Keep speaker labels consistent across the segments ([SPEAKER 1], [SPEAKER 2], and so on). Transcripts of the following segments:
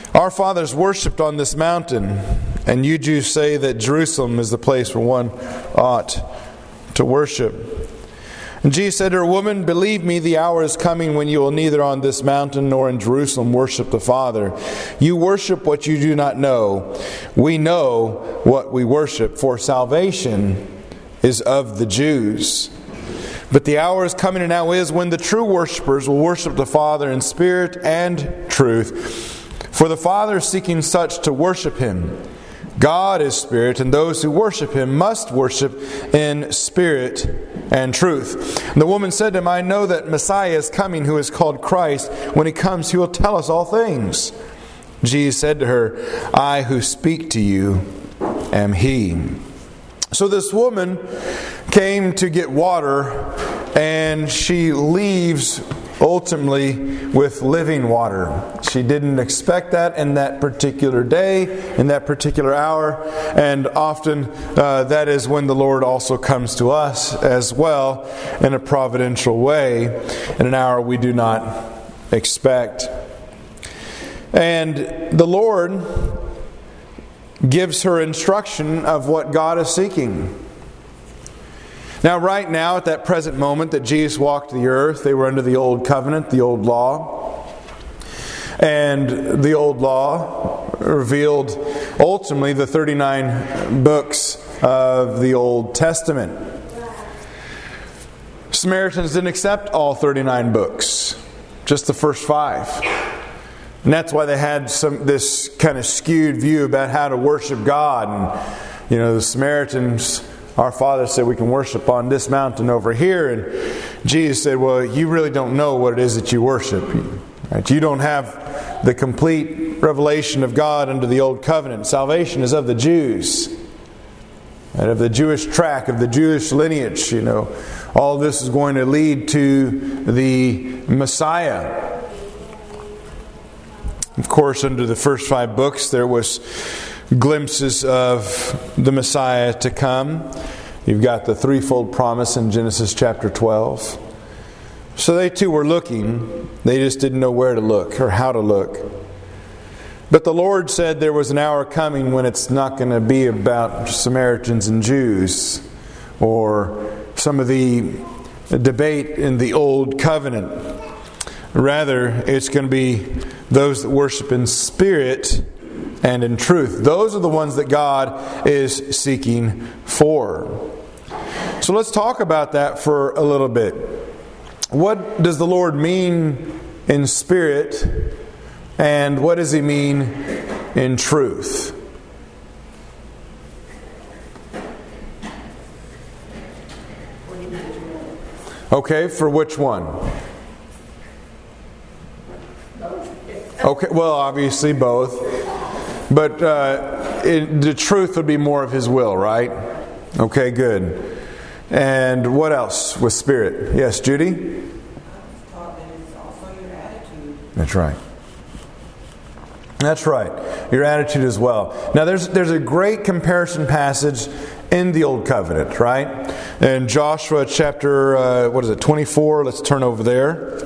[SPEAKER 1] Our fathers worshipped on this mountain, and you Jews say that Jerusalem is the place where one ought to worship. And Jesus said to her, Woman, believe me, the hour is coming when you will neither on this mountain nor in Jerusalem worship the Father. You worship what you do not know. We know what we worship, for salvation is of the Jews. But the hour is coming and now is when the true worshipers will worship the Father in spirit and truth. For the Father is seeking such to worship Him. God is spirit, and those who worship Him must worship in spirit and truth. And the woman said to him, I know that Messiah is coming, who is called Christ. When He comes, He will tell us all things. Jesus said to her, I who speak to you am He. So this woman came to get water, and she leaves ultimately with living water. She didn't expect that in that particular day, in that particular hour, and often that is when the Lord also comes to us as well in a providential way, in an hour we do not expect. And the Lord gives her instruction of what God is seeking. Now, right now, at that present moment that Jesus walked the earth, they were under the old covenant, the old law. And the old law revealed ultimately the 39 books of the Old Testament. Samaritans didn't accept all 39 books, just the first 5. And that's why they had this kind of skewed view about how to worship God. And, the Samaritans, our Father said we can worship on this mountain over here. And Jesus said, well, you really don't know what it is that you worship. Right? You don't have the complete revelation of God under the Old Covenant. Salvation is of the Jews. And of the Jewish track, of the Jewish lineage. All this is going to lead to the Messiah. Of course, under the first 5 books, there was glimpses of the Messiah to come. You've got the threefold promise in Genesis chapter 12. So they too were looking. They just didn't know where to look or how to look. But the Lord said there was an hour coming when it's not going to be about Samaritans and Jews or some of the debate in the Old Covenant. Rather, it's going to be those that worship in spirit and in truth. Those are the ones that God is seeking for. So let's talk about that for a little bit. What does the Lord mean in spirit, and what does He mean in truth? Okay, for which one? Okay, well, obviously both. But the truth would be more of His will, right? Okay, good. And what else with spirit? Yes, Judy?
[SPEAKER 2] It's also your attitude.
[SPEAKER 1] That's right. That's right. Your attitude as well. Now, there's a great comparison passage in the Old Covenant, right? In Joshua chapter, 24? Let's turn over there.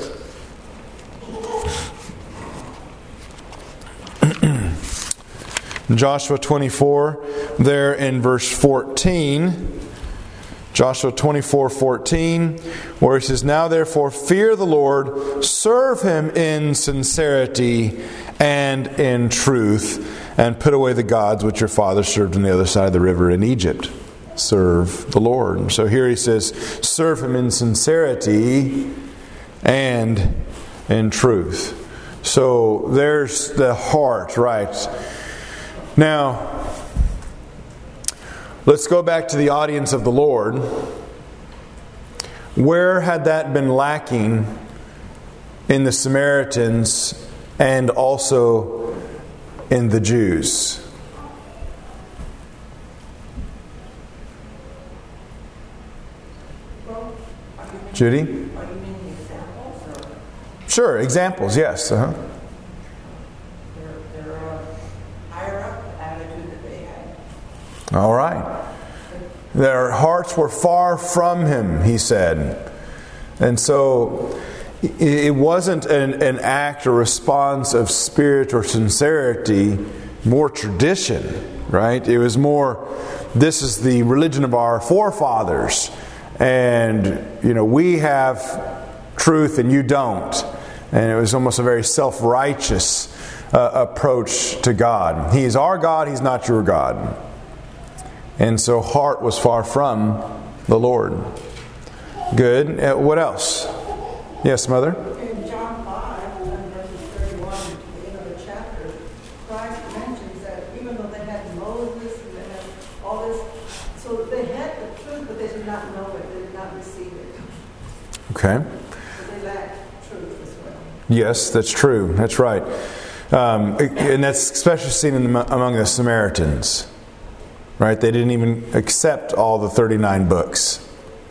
[SPEAKER 1] Joshua 24, there in verse 14. Joshua 24:14, where it says, Now therefore fear the Lord, serve Him in sincerity and in truth, and put away the gods which your fathers served on the other side of the river in Egypt. Serve the Lord. So here he says, serve Him in sincerity and in truth. So there's the heart, right? Now, let's go back to the audience of the Lord. Where had that been lacking in the Samaritans and also in the Jews? Judy?
[SPEAKER 2] Are you meaning examples?
[SPEAKER 1] Sure, examples, yes.
[SPEAKER 2] Their higher up attitude that they had.
[SPEAKER 1] All right. Their hearts were far from Him, he said. And so, it wasn't an act or response of spirit or sincerity, more tradition, right? It was more, this is the religion of our forefathers, and we have truth and you don't. And it was almost a very self-righteous approach to God. He is our God, He's not your God. And so heart was far from the Lord. Good. What else? Yes, Mother?
[SPEAKER 2] In John 5, verses 31 to the end of the chapter, Christ mentions that even though they had Moses and they had all this, so they had the truth, but they did not know it, they did not receive it.
[SPEAKER 1] Okay.
[SPEAKER 2] So they lacked truth as well.
[SPEAKER 1] Yes, that's true. That's right. And that's especially seen among the Samaritans. Right? They didn't even accept all the 39 books.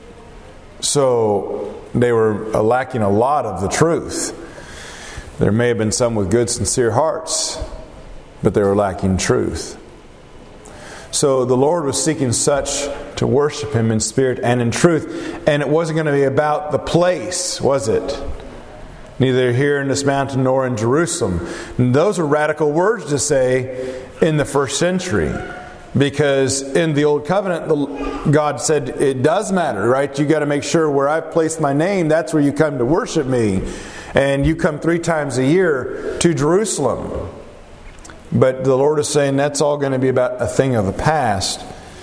[SPEAKER 1] So they were lacking a lot of the truth. There may have been some with good, sincere hearts, but they were lacking truth. So the Lord was seeking such to worship Him in spirit and in truth. And it wasn't going to be about the place, was it? Neither here in this mountain nor in Jerusalem. And those are radical words to say in the first century. Because in the Old Covenant, God said it does matter, right? You got to make sure where I've placed my name, that's where you come to worship me. And you come 3 times a year to Jerusalem. But the Lord is saying that's all going to be about a thing of the past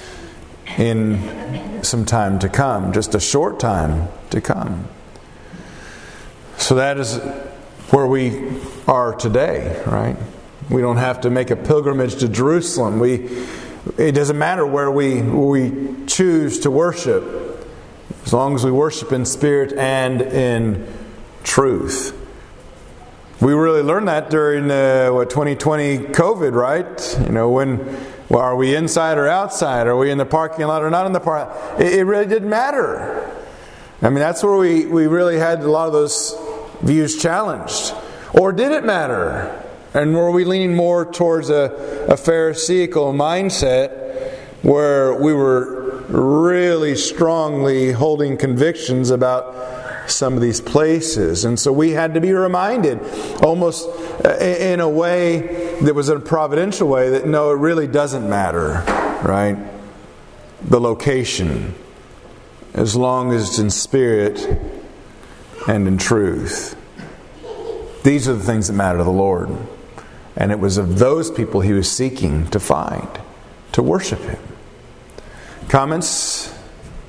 [SPEAKER 1] in some time to come. Just a short time to come. So that is where we are today, right? We don't have to make a pilgrimage to Jerusalem. It doesn't matter where we choose to worship, as long as we worship in spirit and in truth. We really learned that during 2020 COVID, right? Are we inside or outside? Are we in the parking lot or not in the parking lot? It really didn't matter. I mean, that's where we really had a lot of those views challenged. Or did it matter? And were we leaning more towards a Pharisaical mindset where we were really strongly holding convictions about some of these places? And so we had to be reminded, almost in a way that was a providential way, that no, it really doesn't matter, right? The location, as long as it's in spirit and in truth. These are the things that matter to the Lord. And it was of those people He was seeking to find, to worship Him. Comments?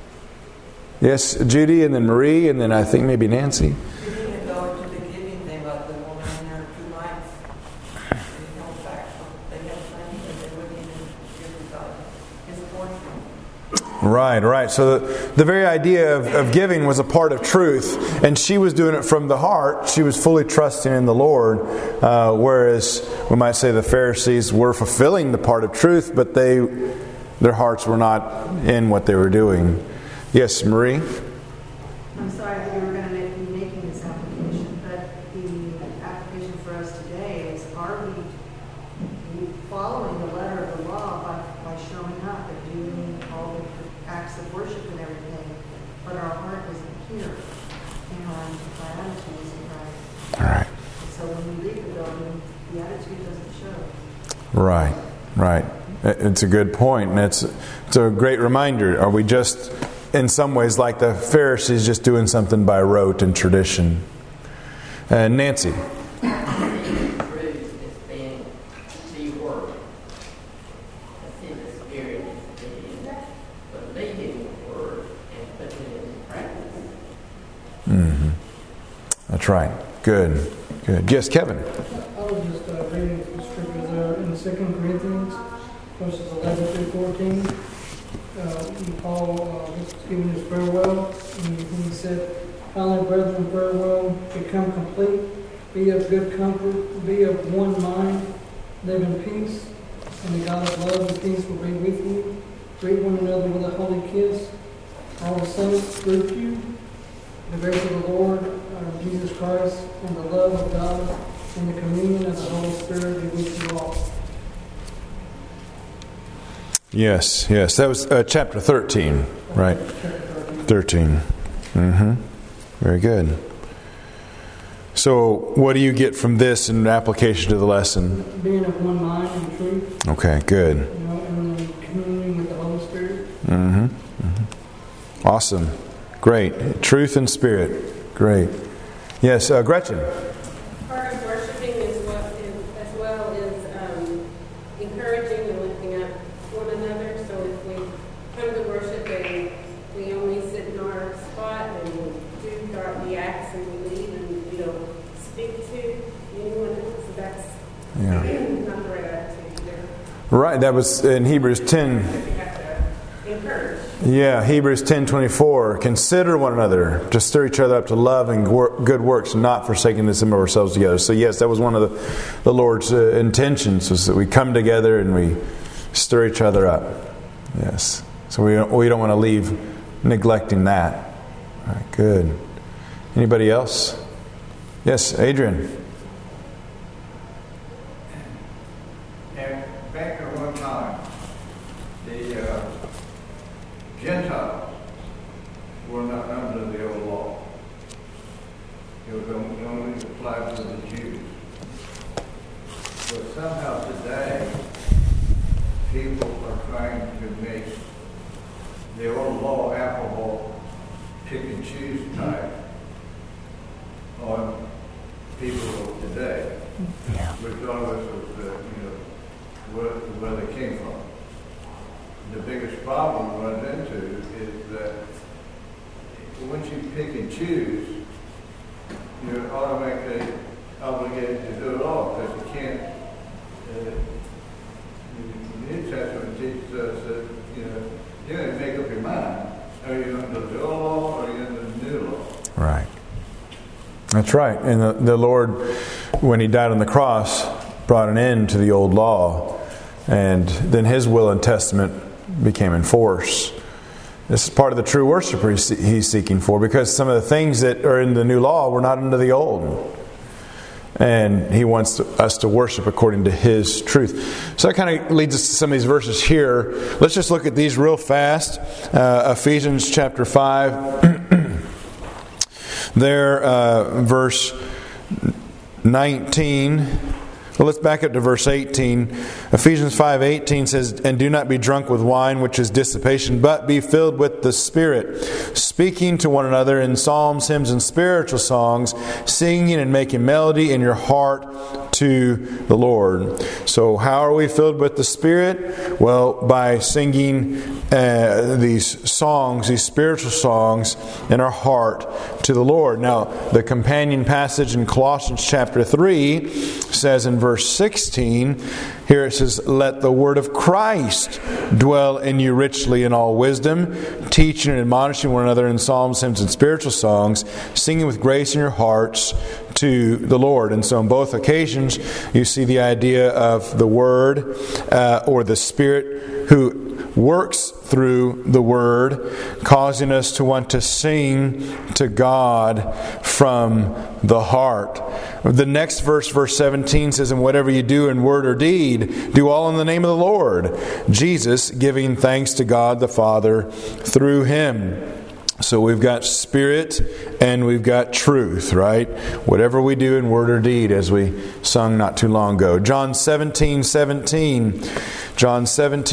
[SPEAKER 1] Yes, Judy, and then Marie, and then I think maybe Nancy.
[SPEAKER 2] You didn't go to the giving thing about the woman and her 2 mites. They held back. They had plenty, but they wouldn't even give God His portion.
[SPEAKER 1] Right. So the very idea of giving was a part of truth, and she was doing it from the heart. She was fully trusting in the Lord, whereas we might say the Pharisees were fulfilling the part of truth, but their hearts were not in what they were doing. Yes, Marie?
[SPEAKER 3] I'm sorry that you were going to be making this application, but the application for us today is, are we following the letter of the law by showing up and doing all the acts of worship and everything, but our heart isn't here, and our attitude isn't right.
[SPEAKER 1] All right.
[SPEAKER 3] So when we leave the building, the attitude doesn't show.
[SPEAKER 1] Right. It's a good point, and it's a great reminder. Are we just, in some ways, like the Pharisees, just doing something by rote and tradition? Nancy? That's right. Good. Yes, Kevin.
[SPEAKER 4] I was just reading the scriptures there in 2 Corinthians, verses 11 through 14. Paul was giving his farewell, and he said, "Finally, brethren, farewell, become complete, be of good comfort, be of one mind, live in peace, and the God of love and peace will be with you. Greet one another with a holy kiss. All the saints greet you. The grace of the Lord Jesus Christ, and the love of God, and the communion of the Holy Spirit be with you all."
[SPEAKER 1] Yes. That was chapter 13, right?
[SPEAKER 4] Chapter 13.
[SPEAKER 1] 13. Very good. So what do you get from this in application to the lesson?
[SPEAKER 4] Being of one mind in truth.
[SPEAKER 1] Okay, good.
[SPEAKER 4] And then communing with the Holy Spirit.
[SPEAKER 1] Awesome. Great. Truth and spirit. Great. Yes, Gretchen.
[SPEAKER 5] Part of worshiping as well is encouraging and lifting up one another. So if we come to worship and we only sit in our spot and we do the acts and we leave and we don't speak to anyone else, so that's not the right attitude there.
[SPEAKER 1] Right, that was in Hebrews 10.
[SPEAKER 5] We have to encourage.
[SPEAKER 1] Yeah, Hebrews 10:24. Consider one another to stir each other up to love and good works, not forsaking the assembly of ourselves together. So yes, that was one of the Lord's intentions, was that we come together and we stir each other up. Yes. So we don't want to leave neglecting that. All right, good. Anybody else? Yes, Adrian.
[SPEAKER 6] And back at one time, the Gentiles were not under the old law. It was only applied to the Jews. But somehow today, people are trying to make the old law applicable, pick and choose type on people of today, regardless of where they came from. The biggest problem we run into is that once you pick and choose, you're automatically obligated to do it all, because you can't. The New Testament teaches us that you have to make up your mind. Are you under the old law or are you under the new law?
[SPEAKER 1] Right. That's right. And the Lord, when He died on the cross, brought an end to the old law, and then His will and testament became in force. This is part of the true worshiper He's seeking for, because some of the things that are in the new law were not under the old. And He wants us to worship according to His truth. So that kind of leads us to some of these verses here. Let's just look at these real fast. Ephesians chapter 5. There, verse 19. Well, let's back up to verse 18. Ephesians 5:18 says, "And do not be drunk with wine, which is dissipation, but be filled with the Spirit, speaking to one another in psalms, hymns, and spiritual songs, singing and making melody in your heart to the Lord." So how are we filled with the Spirit? Well, by singing these songs, these spiritual songs in our heart to the Lord. Now, the companion passage in Colossians chapter 3 says in verse 16, here it says, "Let the word of Christ dwell in you richly in all wisdom, teaching and admonishing one another in psalms, hymns, and spiritual songs, singing with grace in your hearts to the Lord." And so on both occasions, you see the idea of the Word or the Spirit who works through the Word, causing us to want to sing to God from the heart. The next verse, verse 17, says, "And whatever you do in word or deed, do all in the name of the Lord Jesus, giving thanks to God the Father through Him." So we've got Spirit and we've got truth, right? Whatever we do in word or deed, as we sung not too long ago. John 17:17. John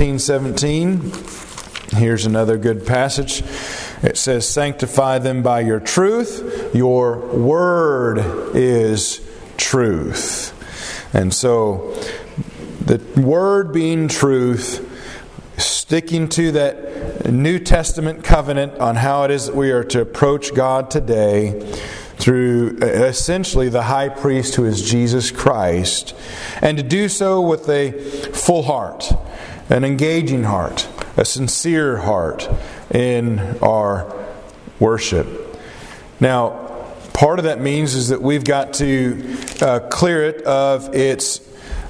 [SPEAKER 1] 17:17. Here's another good passage. It says, "Sanctify them by your truth. Your word is truth." And so, the word being truth, sticking to that New Testament covenant on how it is that we are to approach God today through essentially the high priest who is Jesus Christ, and to do so with a full heart, an engaging heart, a sincere heart in our worship. Now, part of that means is that we've got to clear it of its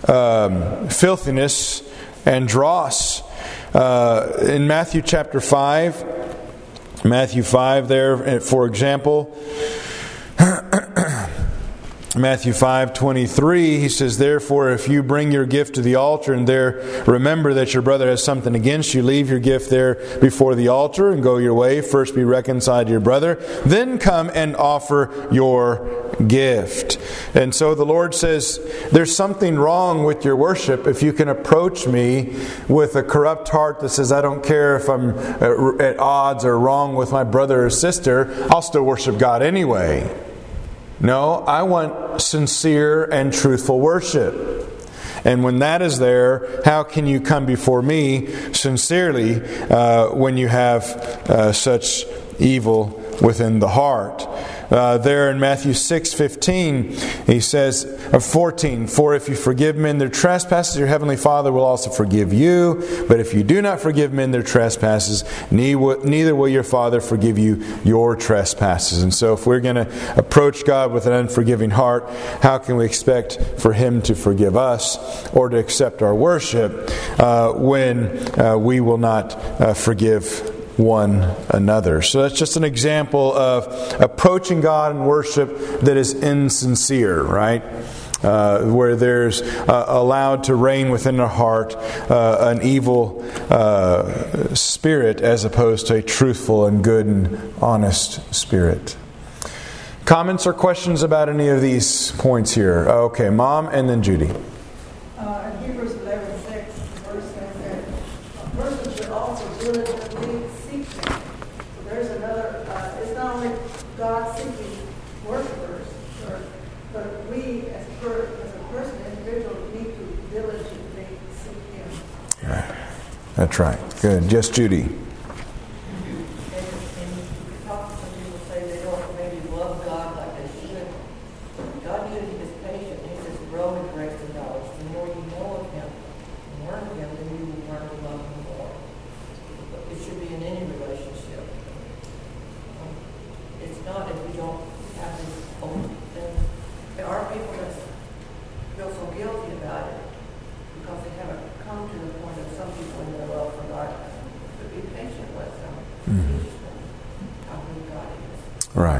[SPEAKER 1] filthiness and dross. In Matthew chapter 5, Matthew 5 there, for example, Matthew 5:23, he says, "Therefore, if you bring your gift to the altar and there remember that your brother has something against you, leave your gift there before the altar and go your way. First be reconciled to your brother, then come and offer your gift." And so the Lord says, there's something wrong with your worship if you can approach me with a corrupt heart that says, I don't care if I'm at odds or wrong with my brother or sister, I'll still worship God anyway. No, I want sincere and truthful worship. And when that is there, how can you come before me sincerely when you have such evil within the heart? There in Matthew 6:15, he says, 14, "For if you forgive men their trespasses, your heavenly Father will also forgive you. But if you do not forgive men their trespasses, neither will your Father forgive you your trespasses." And so if we're going to approach God with an unforgiving heart, how can we expect for Him to forgive us or to accept our worship when we will not forgive one another? So that's just an example of approaching God in worship that is insincere, right? Where there's allowed to reign within our heart an evil spirit as opposed to a truthful and good and honest spirit. Comments or questions about any of these points here? Okay, Mom and then Judy.
[SPEAKER 2] In Hebrews 11:6, the verse says that a person should also diligently seek Him. So there's another, it's not only God seeking worshipers, but we as a person, individual, need to diligently seek Him.
[SPEAKER 1] Right. That's right. Good. Just Judy.
[SPEAKER 2] And you can talk to some people say they don't maybe love God like they should. God usually is patient. He says, grow in grace and knowledge. The more you know of Him and learn of Him, then you will learn to love Him more. But it should be in any relationship. It's not if you don't have this open thing. There are people that feel so guilty about it because they haven't come to the point of some people in their love for God. But be patient with them. Teach them how good God is.
[SPEAKER 1] Right.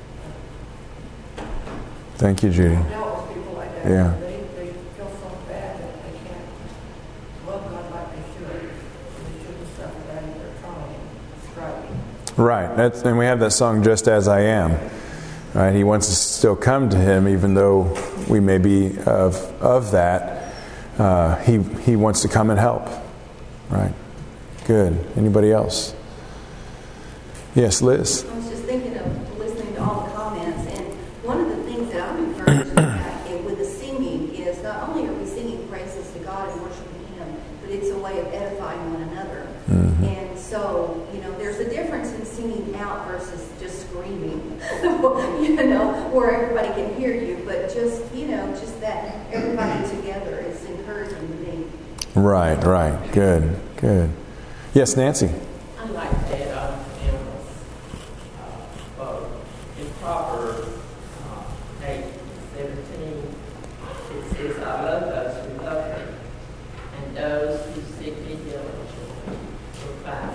[SPEAKER 1] Thank you, Judy.
[SPEAKER 2] I've dealt with people like that.
[SPEAKER 1] Yeah.
[SPEAKER 2] They feel so bad that they can't love God like they should. And they shouldn't suffer that if they're trying, striving.
[SPEAKER 1] Right. And we have that song, "Just As I Am." Right. He wants us to still come to Him, even though we may be of that. He wants to come and help. Right. Good. Anybody else? Yes, Liz.
[SPEAKER 7] I was just thinking of listening to all the comments, and one of the things that I'm encouraged about with the singing is not only are we singing praises to God and worshiping Him, but it's a way of edifying one another.
[SPEAKER 1] Mm-hmm.
[SPEAKER 7] And so, there's a difference in singing out versus just screaming, where everybody can hear you, but just that everybody together is encouraging to me.
[SPEAKER 1] Right. Good. Yes, Nancy.
[SPEAKER 8] I like that Amos, in Proverbs 8:17, it says, "I love those who love me, and those who seek me diligently will find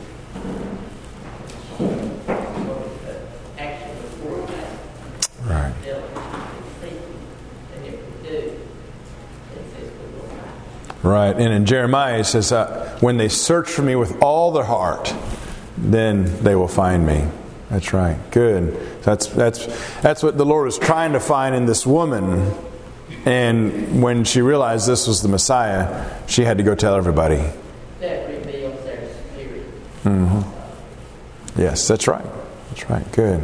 [SPEAKER 8] me." The action before that,
[SPEAKER 1] Right.
[SPEAKER 8] diligently seek, and if we do, it says we will find.
[SPEAKER 1] Right. And in Jeremiah it says, when they search for me with all their heart, then they will find me. That's right. Good. That's what the Lord was trying to find in this woman. And when she realized this was the Messiah, she had to go tell everybody.
[SPEAKER 8] That reveals their spirit.
[SPEAKER 1] Mm-hmm. Yes, that's right. Good.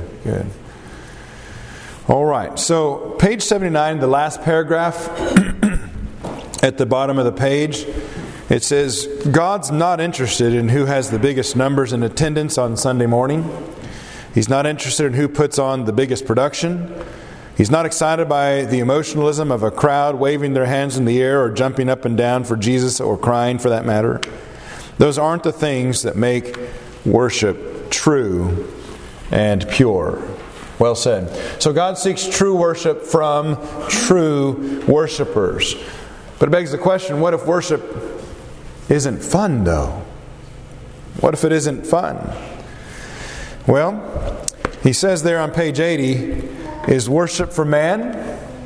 [SPEAKER 1] All right. So page 79, the last paragraph at the bottom of the page, it says, God's not interested in who has the biggest numbers in attendance on Sunday morning. He's not interested in who puts on the biggest production. He's not excited by the emotionalism of a crowd waving their hands in the air or jumping up and down for Jesus or crying for that matter. Those aren't the things that make worship true and pure. Well said. So God seeks true worship from true worshipers. But it begs the question, what if worship isn't fun though? What if it isn't fun? Well, he says there on page 80, is worship for man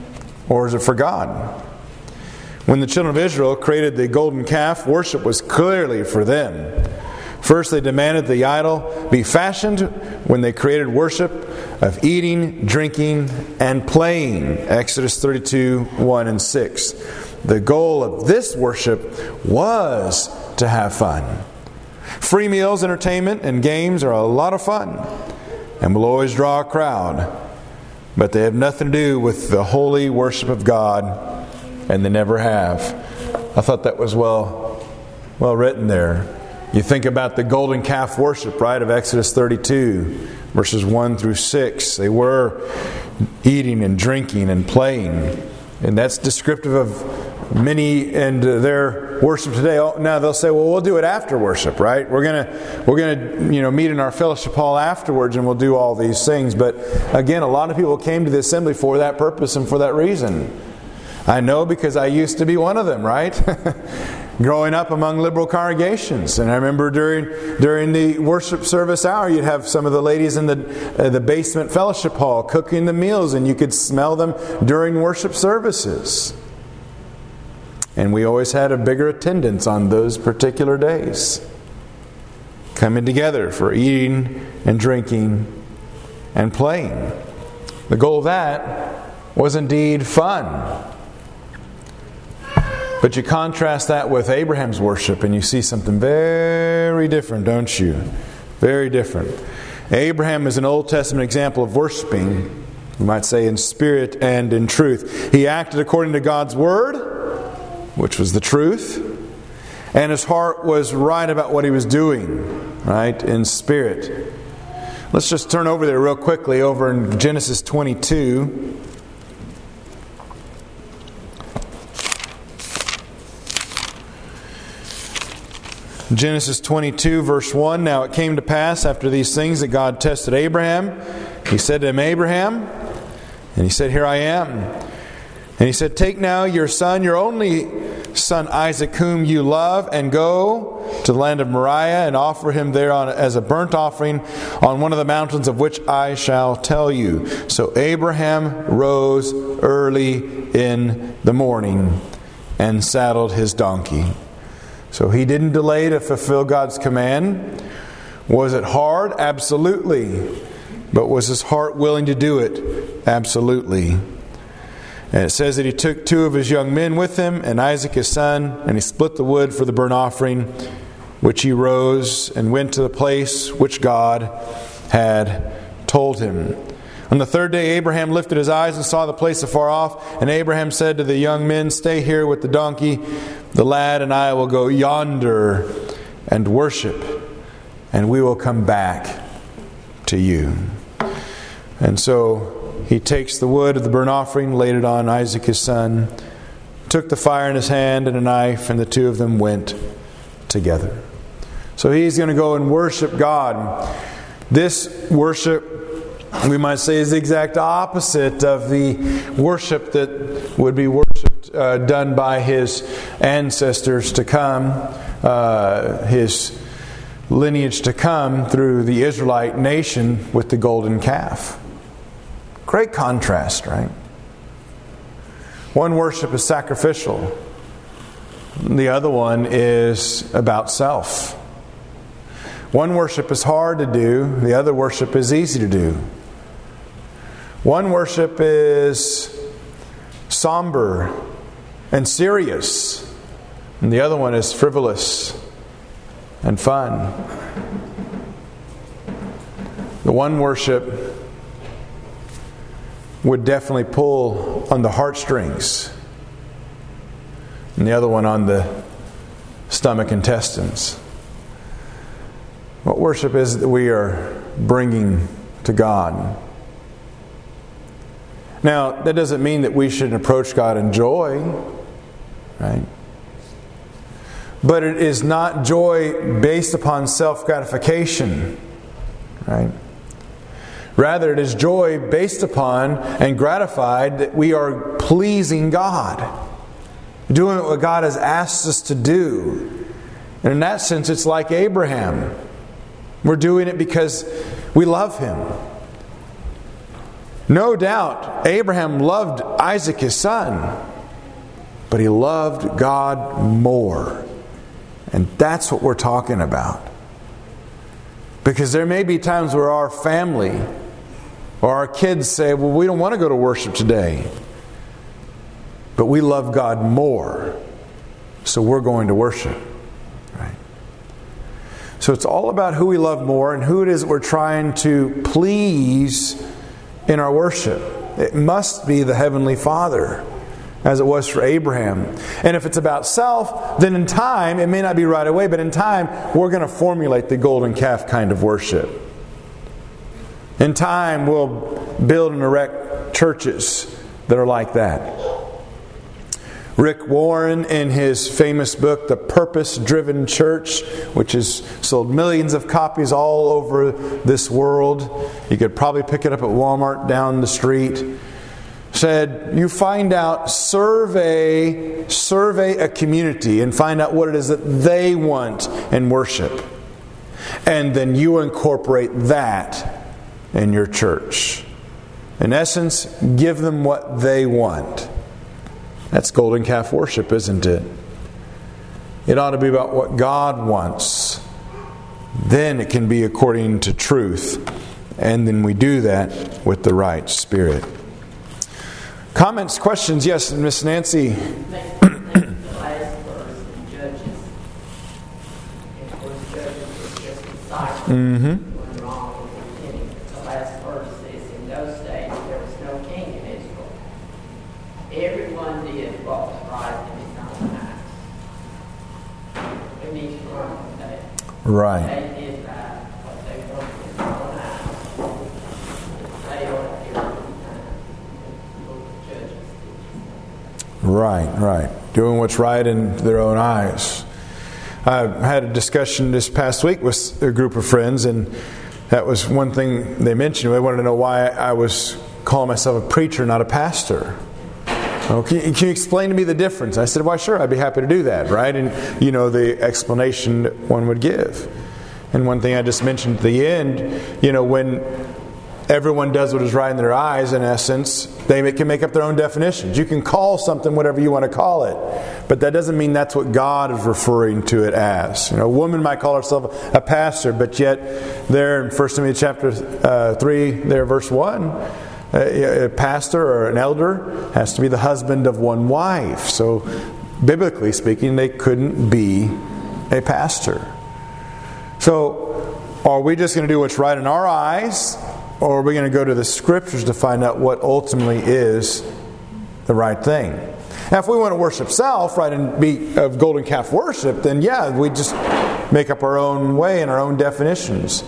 [SPEAKER 1] Or is it for God? When the children of Israel created the golden calf, worship was clearly for them. First, they demanded the idol be fashioned when they created worship of eating, drinking, and playing. Exodus 32, 1 and 6. The goal of this worship was to have fun. Free meals, entertainment, and games are a lot of fun and will always draw a crowd. But they have nothing to do with the holy worship of God, and they never have. I thought that was well written there. You think about the golden calf worship, right, of Exodus 32, verses 1 through 6. They were eating and drinking and playing. And that's descriptive of many and their worship today. Now they'll say, well, we'll do it after worship, right? We're gonna meet in our fellowship hall afterwards and we'll do all these things. But again, a lot of people came to the assembly for that purpose and for that reason. I know because I used to be one of them, right? Growing up among liberal congregations. And I remember during the worship service hour, you'd have some of the ladies in the basement fellowship hall cooking the meals, and you could smell them during worship services. And we always had a bigger attendance on those particular days. Coming together for eating and drinking and playing. The goal of that was indeed fun. But you contrast that with Abraham's worship and you see something very different, don't you? Very different. Abraham is an Old Testament example of worshiping, you might say, in spirit and in truth. He acted according to God's Word, which was the truth, and his heart was right about what he was doing, right, in spirit. Let's just turn over there real quickly, over in Genesis 22. Genesis 22, verse 1. Now it came to pass after these things that God tested Abraham. He said to him, Abraham, and he said, Here I am. And he said, Take now your son, your only son Isaac, whom you love, and go to the land of Moriah and offer him there as a burnt offering on one of the mountains of which I shall tell you. So Abraham rose early in the morning and saddled his donkey. So he didn't delay to fulfill God's command. Was it hard? Absolutely. But was his heart willing to do it? Absolutely. And it says that he took 2 of his young men with him and Isaac his son, and he split the wood for the burnt offering, which he rose and went to the place which God had told him. On the 3rd day Abraham lifted his eyes and saw the place afar off, and Abraham said to the young men, Stay here with the donkey. The lad and I will go yonder and worship, and we will come back to you. And so he takes the wood of the burnt offering, laid it on Isaac his son, took the fire in his hand and a knife, and the 2 of them went together. So he's going to go and worship God. This worship, we might say, is the exact opposite of the worship that would be worshipped done by his ancestors to come, his lineage to come through the Israelite nation with the golden calf. Great contrast, right? One worship is sacrificial. The other one is about self. One worship is hard to do. The other worship is easy to do. One worship is somber and serious, and the other one is frivolous and fun. The one worship would definitely pull on the heartstrings, and the other one on the stomach intestines. What worship is it that we are bringing to God? Now, that doesn't mean that we shouldn't approach God in joy, right? But it is not joy based upon self-gratification, right? Rather, it is joy based upon and gratified that we are pleasing God, doing what God has asked us to do. And in that sense, it's like Abraham. We're doing it because we love Him. No doubt, Abraham loved Isaac, his son, but he loved God more. And that's what we're talking about. Because there may be times where our family or our kids say, well, we don't want to go to worship today. But we love God more, so we're going to worship. Right? So it's all about who we love more and who it is that we're trying to please in our worship. It must be the Heavenly Father, as it was for Abraham. And if it's about self, then in time, it may not be right away, but in time, we're going to formulate the golden calf kind of worship. In time, we'll build and erect churches that are like that. Rick Warren, in his famous book, The Purpose-Driven Church, which has sold millions of copies all over this world, you could probably pick it up at Walmart down the street, said, you find out, survey a community and find out what it is that they want in worship. And then you incorporate that in your church. In essence, give them what they want. That's golden calf worship, isn't it? It ought to be about what God wants. Then it can be according to truth. And then we do that with the right spirit. Comments, questions? Yes, Miss Nancy.
[SPEAKER 8] The last verse in Judges. Of course, Judges is just a cycle. Went wrong with the beginning. The last verse says, in those days there was no king in Israel. Everyone did what was right in his own eyes. We need to learn from that.
[SPEAKER 1] Right.
[SPEAKER 8] They did right what they wanted in their own eyes. They ought to hear
[SPEAKER 1] Right. Doing what's right in their own eyes. I had a discussion this past week with a group of friends, and that was one thing they mentioned. They wanted to know why I was calling myself a preacher, not a pastor. Oh, can you explain to me the difference? I said, why, sure, I'd be happy to do that, right? And, the explanation that one would give. And one thing I just mentioned at the end, when everyone does what is right in their eyes, in essence, they can make up their own definitions. You can call something whatever you want to call it, but that doesn't mean that's what God is referring to it as. A woman might call herself a pastor, but yet there in 1 Timothy chapter 3, there verse 1, a pastor or an elder has to be the husband of one wife. So, biblically speaking, they couldn't be a pastor. So, are we just going to do what's right in our eyes? Or are we going to go to the Scriptures to find out what ultimately is the right thing? Now, if we want to worship self, right, and be of golden calf worship, then we just make up our own way and our own definitions.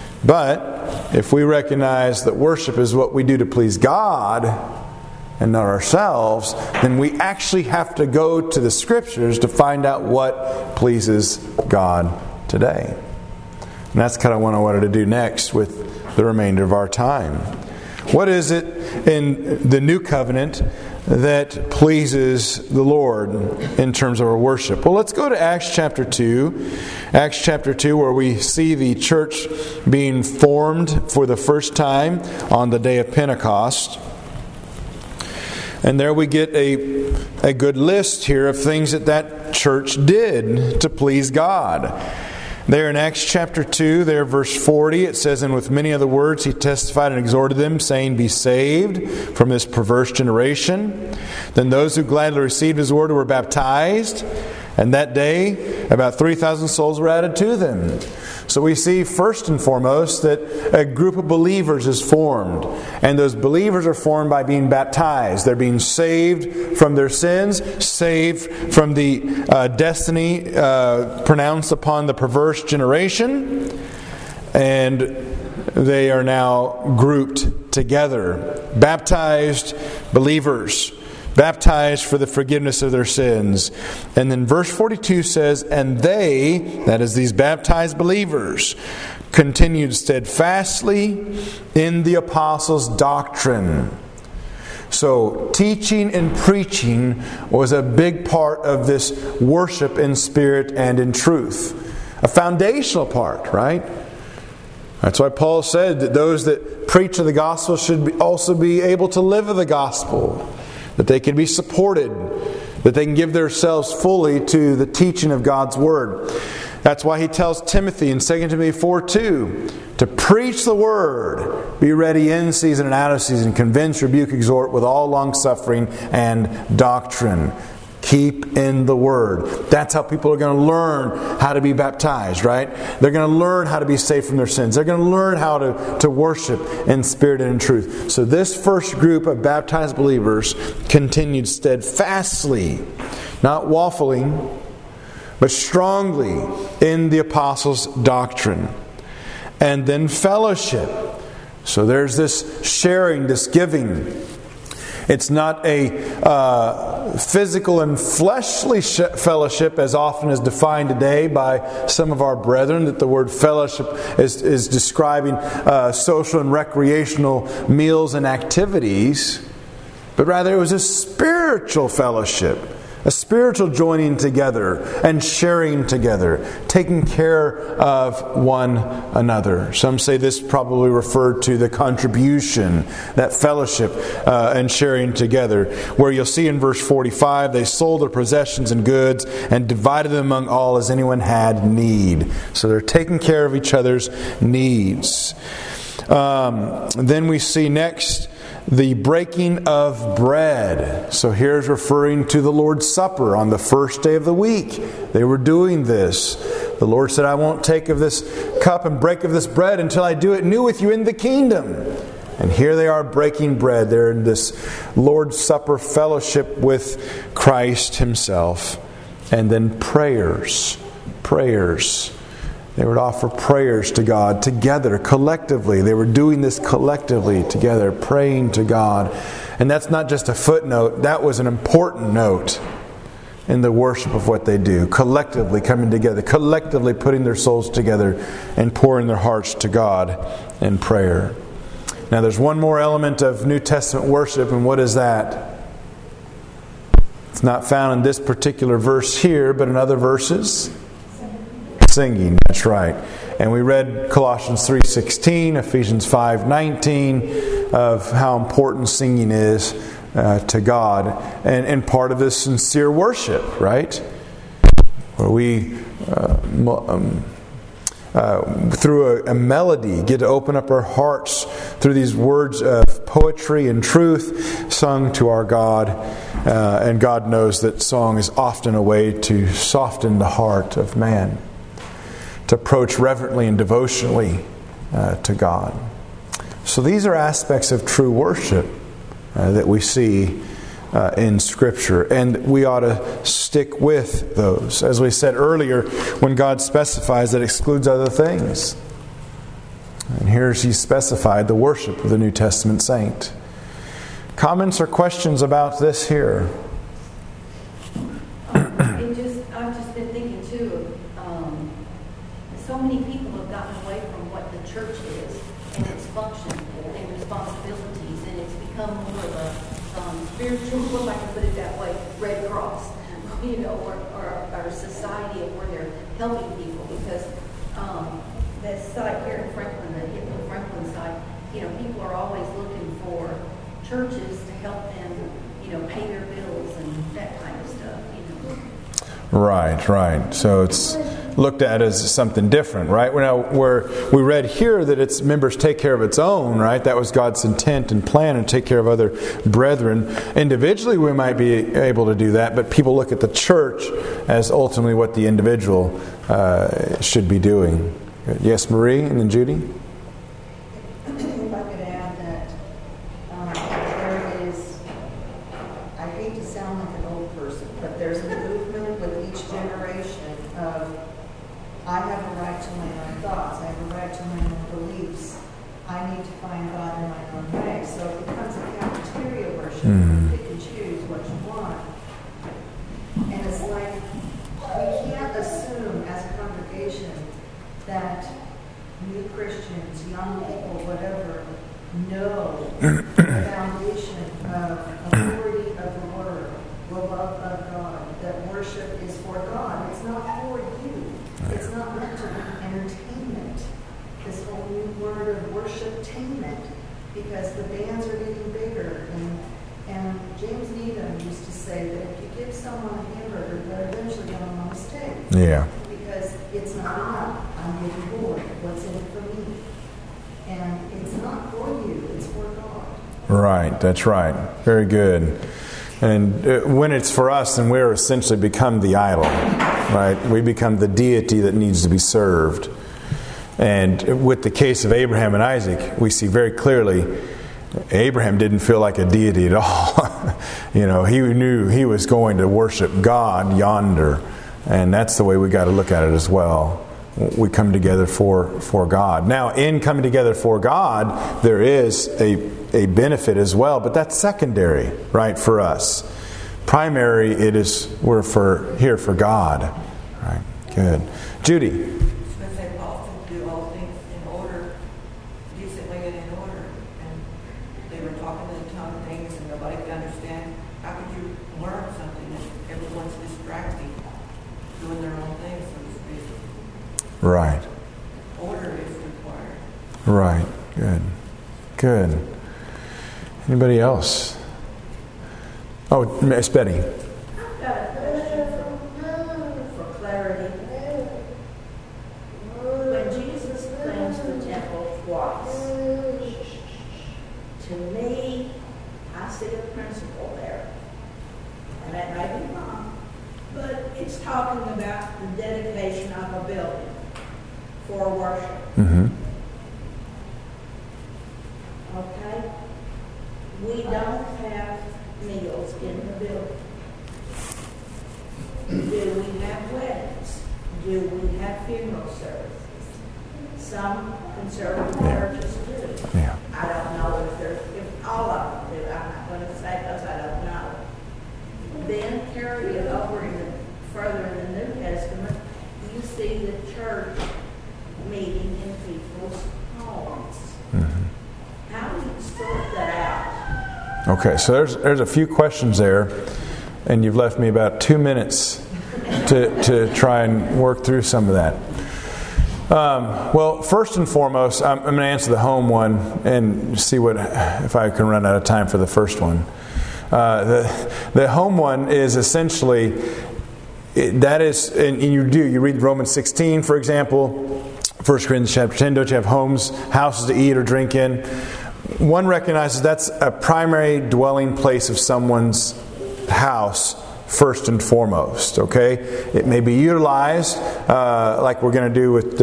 [SPEAKER 1] But if we recognize that worship is what we do to please God and not ourselves, then we actually have to go to the Scriptures to find out what pleases God today. And that's kind of what I wanted to do next with the remainder of our time. What is it in the new covenant that pleases the Lord in terms of our worship? Well, let's go to Acts chapter 2. Acts chapter 2, where we see the church being formed for the first time on the day of Pentecost. And there we get a good list here of things that church did to please God. There in Acts chapter 2, there verse 40, it says, and with many other words he testified and exhorted them, saying, be saved from this perverse generation. Then those who gladly received his word were baptized, and that day about 3,000 souls were added to them. So we see first and foremost that a group of believers is formed. And those believers are formed by being baptized. They're being saved from their sins, saved from the destiny pronounced upon the perverse generation. And they are now grouped together. Baptized believers. Baptized for the forgiveness of their sins. And then verse 42 says, and they, that is these baptized believers, continued steadfastly in the apostles' doctrine. So teaching and preaching was a big part of this worship in spirit and in truth. A foundational part, right? That's why Paul said that those that preach of the gospel should also be able to live of the gospel, that they can be supported, that they can give themselves fully to the teaching of God's Word. That's why he tells Timothy in 2 Timothy 4:2 to preach the Word, be ready in season and out of season, convince, rebuke, exhort with all long-suffering and doctrine. Keep in the Word. That's how people are going to learn how to be baptized, right? They're going to learn how to be saved from their sins. They're going to learn how to worship in spirit and in truth. So this first group of baptized believers continued steadfastly, not waffling, but strongly in the apostles' doctrine. And then fellowship. So there's this sharing, this giving. It's not a physical and fleshly fellowship as often as defined today by some of our brethren, that the word fellowship is describing social and recreational meals and activities. But rather it was a spiritual fellowship. A spiritual joining together and sharing together, taking care of one another. Some say this probably referred to the contribution, that fellowship and sharing together. Where you'll see in verse 45, they sold their possessions and goods and divided them among all as anyone had need. So they're taking care of each other's needs. Then we see next the breaking of bread. So here's referring to the Lord's Supper on the first day of the week. They were doing this. The Lord said, I won't take of this cup and break of this bread until I do it new with you in the kingdom. And here they are breaking bread. They're in this Lord's Supper fellowship with Christ Himself. And then prayers. They would offer prayers to God together, collectively. They were doing this collectively together, praying to God. And that's not just a footnote. That was an important note in the worship of what they do. Collectively coming together, collectively putting their souls together and pouring their hearts to God in prayer. Now there's one more element of New Testament worship, and what is that? It's not found in this particular verse here, but in other verses. Singing, that's right. And we read Colossians 3:16, Ephesians 5:19 of how important singing is to God, and part of this sincere worship, right? Where we through a melody get to open up our hearts through these words of poetry and truth sung to our God, and God knows that song is often a way to soften the heart of man, to approach reverently and devotionally to God. So these are aspects of true worship that we see in Scripture, and we ought to stick with those. As we said earlier, when God specifies, that excludes other things. And here He specified the worship of the New Testament saint. Comments or questions about this here?
[SPEAKER 7] I've just been thinking too, so many people have gotten away from what the church is and its function and responsibilities, and it's become more of a spiritual, if I can put it that way, Red Cross, or a society of where they're helping people, because that site here in Franklin, the Hitler Franklin site, people are always looking for churches to help them, pay their bills and that kind of stuff,
[SPEAKER 1] Right. So it's looked at as something different, right? Where we read here that its members take care of its own, right? That was God's intent and plan, and take care of other brethren. Individually, we might be able to do that, but people look at the church as ultimately what the individual should be doing. Yes, Marie, and then Judy?
[SPEAKER 2] If I could add that there is, I hate to sound like an old person, but there's a movement with each generation of, I have a right to my own thoughts, I have a right to my own beliefs, I need to find God in my own way. So it becomes a cafeteria worship. You pick and choose what you want. And it's like, we can't assume as a congregation that new Christians, young people, whatever, know the foundation of authority of the Word, the love of God, that worship is for God. It's not for you. It's not meant to be entertainment. This whole new
[SPEAKER 3] worshiptainment, because the bands are getting bigger. And James Needham used to say that if you give someone a hamburger, they're eventually going to want a steak.
[SPEAKER 1] Yeah.
[SPEAKER 3] Because it's not enough. I'm getting bored. What's in it for me? And it's not for you. It's for God.
[SPEAKER 1] Right. That's right. Very good. And when it's for us, then we're essentially become the idol, right? We become the deity that needs to be served. And with the case of Abraham and Isaac, we see very clearly Abraham didn't feel like a deity at all. He knew he was going to worship God yonder. And that's the way we got to look at it as well. We come together for God. Now, in coming together for God, there is a benefit as well, but that's secondary, right, for us. Primary, we're here for God. Right? Good. Judy. Right.
[SPEAKER 2] Order is required.
[SPEAKER 1] Right. Good. Anybody else? Oh, Miss Betty.
[SPEAKER 7] I've got a question for clarity. When Jesus cleansed the temple twice, to me, I see a principle there. And that may be wrong, but it's talking about the dedication of a building for worship.
[SPEAKER 1] Mm-hmm.
[SPEAKER 7] Okay? We don't have meals in the building. Do we have weddings? Do we have funeral services? Some conservative churches do.
[SPEAKER 1] Yeah.
[SPEAKER 7] I don't know if all of them do. I'm not going to say because I don't know. Then carry it over further in the New Testament, you see the church meeting in people's homes. Mm-hmm. How do you sort that out?
[SPEAKER 1] Okay, so there's a few questions there, and you've left me about 2 minutes to try and work through some of that. Well, first and foremost, I'm going to answer the home one and see if I can run out of time for the first one. The home one is essentially, that is, and you read Romans 16, for example, 1 Corinthians chapter 10, don't you have homes, houses to eat or drink in? One recognizes that's a primary dwelling place of someone's house, first and foremost, okay? It may be utilized, like we're going to do with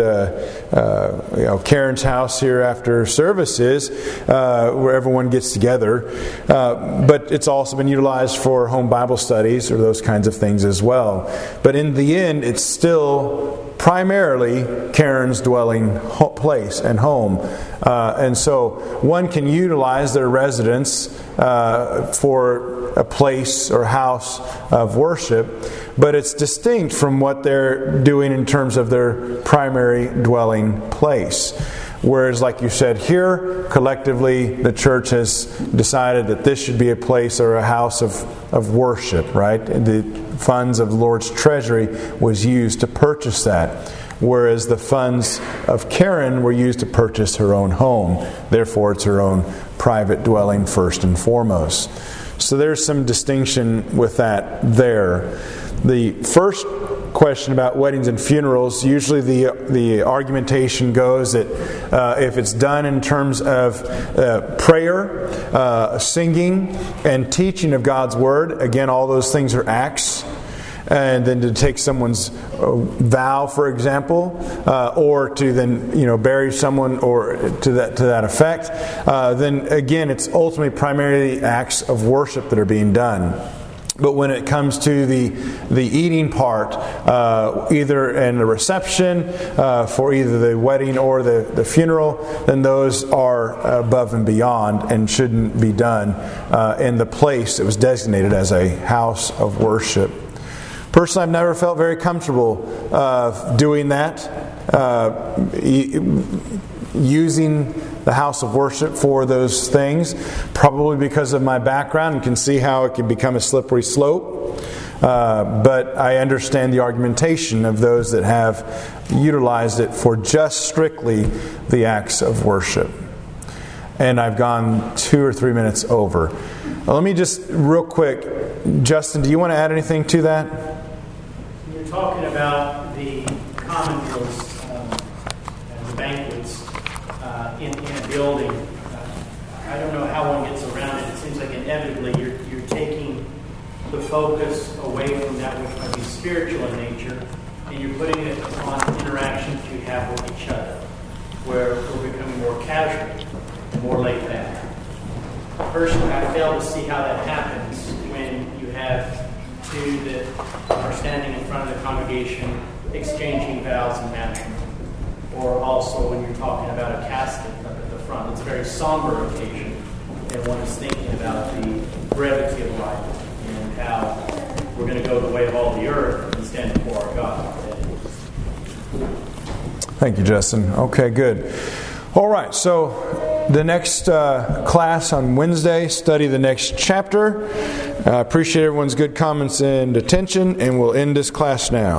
[SPEAKER 1] Karen's house here after services, where everyone gets together. But it's also been utilized for home Bible studies or those kinds of things as well. But in the end, it's still primarily Karen's dwelling place and home. And so one can utilize their residence for a place or house of worship, but it's distinct from what they're doing in terms of their primary dwelling place. Whereas, like you said here, collectively the church has decided that this should be a place or a house of worship, right? The funds of the Lord's treasury was used to purchase that. Whereas the funds of Karen were used to purchase her own home. Therefore, it's her own private dwelling first and foremost. So there's some distinction with that there. The first question about weddings and funerals, usually the argumentation goes that if it's done in terms of prayer, singing, and teaching of God's Word, again, all those things are acts. And then to take someone's vow, for example, or to then bury someone, or to that effect, then again it's ultimately primarily acts of worship that are being done. But when it comes to the eating part, either in the reception for either the wedding or the funeral, then those are above and beyond and shouldn't be done in the place that was designated as a house of worship. Personally, I've never felt very comfortable doing that, using the house of worship for those things, probably because of my background, and can see how it can become a slippery slope. But I understand the argumentation of those that have utilized it for just strictly the acts of worship. And I've gone 2 or 3 minutes over. Let me just real quick, Justin, do you want to add anything to that?
[SPEAKER 9] You're talking about the common meals and the banquets in a building. I don't know how one gets around it. It seems like inevitably you're taking the focus away from that which might be spiritual in nature, and you're putting it on interactions you have with each other, where we're becoming more casual, more laid back. Personally, I fail to see how that happens when you have two that are standing in front of the congregation exchanging vows and matrimony. Or also when you're talking about a casket up at the front. It's a very somber occasion, and one is thinking about the brevity of life and how we're going to go the way of all the earth and stand before our God.
[SPEAKER 1] Thank you, Justin. Okay, good. All right, so the next class on Wednesday, study the next chapter. I appreciate everyone's good comments and attention, and we'll end this class now.